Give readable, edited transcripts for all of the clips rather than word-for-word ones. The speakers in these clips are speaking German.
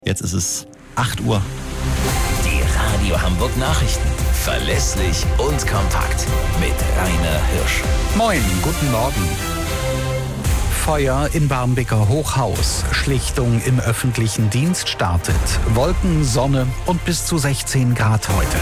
Jetzt ist es 8 Uhr. Die Radio Hamburg Nachrichten. Verlässlich und kompakt. Mit Rainer Hirsch. Moin, guten Morgen. Feuer in Barmbeker Hochhaus. Schlichtung im öffentlichen Dienst startet. Wolken, Sonne und bis zu 16 Grad heute.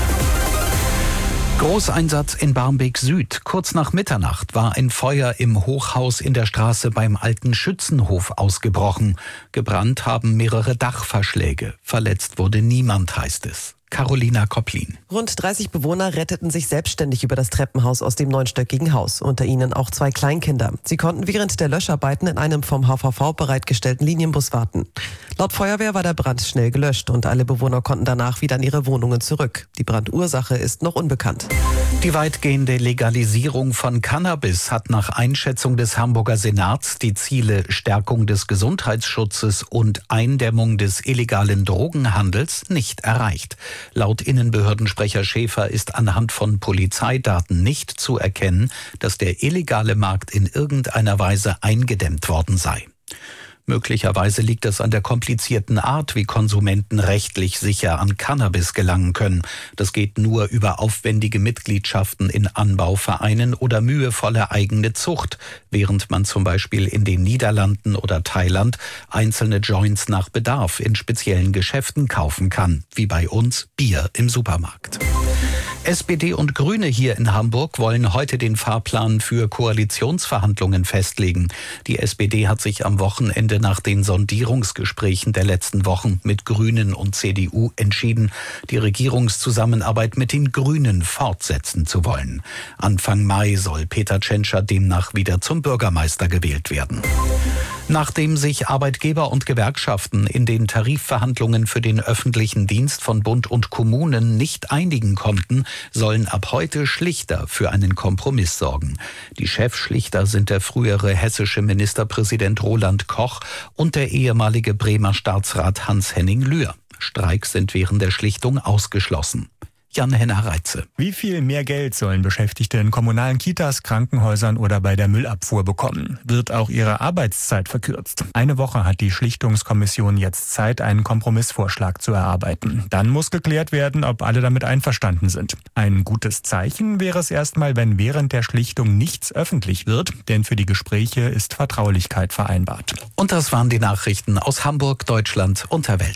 Großeinsatz in Barmbek Süd. Kurz nach Mitternacht war ein Feuer im Hochhaus in der Straße beim Alten Schützenhof ausgebrochen. Gebrannt haben mehrere Dachverschläge. Verletzt wurde niemand, heißt es. Carolina Kopplin. Rund 30 Bewohner retteten sich selbstständig über das Treppenhaus aus dem neunstöckigen Haus. Unter ihnen auch 2 Kleinkinder. Sie konnten während der Löscharbeiten in einem vom HVV bereitgestellten Linienbus warten. Laut Feuerwehr war der Brand schnell gelöscht und alle Bewohner konnten danach wieder in ihre Wohnungen zurück. Die Brandursache ist noch unbekannt. Die weitgehende Legalisierung von Cannabis hat nach Einschätzung des Hamburger Senats die Ziele Stärkung des Gesundheitsschutzes und Eindämmung des illegalen Drogenhandels nicht erreicht. Laut Innenbehördensprecher Schäfer ist anhand von Polizeidaten nicht zu erkennen, dass der illegale Markt in irgendeiner Weise eingedämmt worden sei. Möglicherweise liegt es an der komplizierten Art, wie Konsumenten rechtlich sicher an Cannabis gelangen können. Das geht nur über aufwendige Mitgliedschaften in Anbauvereinen oder mühevolle eigene Zucht, während man zum Beispiel in den Niederlanden oder Thailand einzelne Joints nach Bedarf in speziellen Geschäften kaufen kann, wie bei uns Bier im Supermarkt. SPD und Grüne hier in Hamburg wollen heute den Fahrplan für Koalitionsverhandlungen festlegen. Die SPD hat sich am Wochenende nach den Sondierungsgesprächen der letzten Wochen mit Grünen und CDU entschieden, die Regierungszusammenarbeit mit den Grünen fortsetzen zu wollen. Anfang Mai soll Peter Tschentscher demnach wieder zum Bürgermeister gewählt werden. Nachdem sich Arbeitgeber und Gewerkschaften in den Tarifverhandlungen für den öffentlichen Dienst von Bund und Kommunen nicht einigen konnten, sollen ab heute Schlichter für einen Kompromiss sorgen. Die Chefschlichter sind der frühere hessische Ministerpräsident Roland Koch und der ehemalige Bremer Staatsrat Hans-Henning Lühr. Streiks sind während der Schlichtung ausgeschlossen. Jan-Henner Reitze. Wie viel mehr Geld sollen Beschäftigte in kommunalen Kitas, Krankenhäusern oder bei der Müllabfuhr bekommen? Wird auch ihre Arbeitszeit verkürzt? Eine Woche hat die Schlichtungskommission jetzt Zeit, einen Kompromissvorschlag zu erarbeiten. Dann muss geklärt werden, ob alle damit einverstanden sind. Ein gutes Zeichen wäre es erstmal, wenn während der Schlichtung nichts öffentlich wird, denn für die Gespräche ist Vertraulichkeit vereinbart. Und das waren die Nachrichten aus Hamburg, Deutschland und der Welt.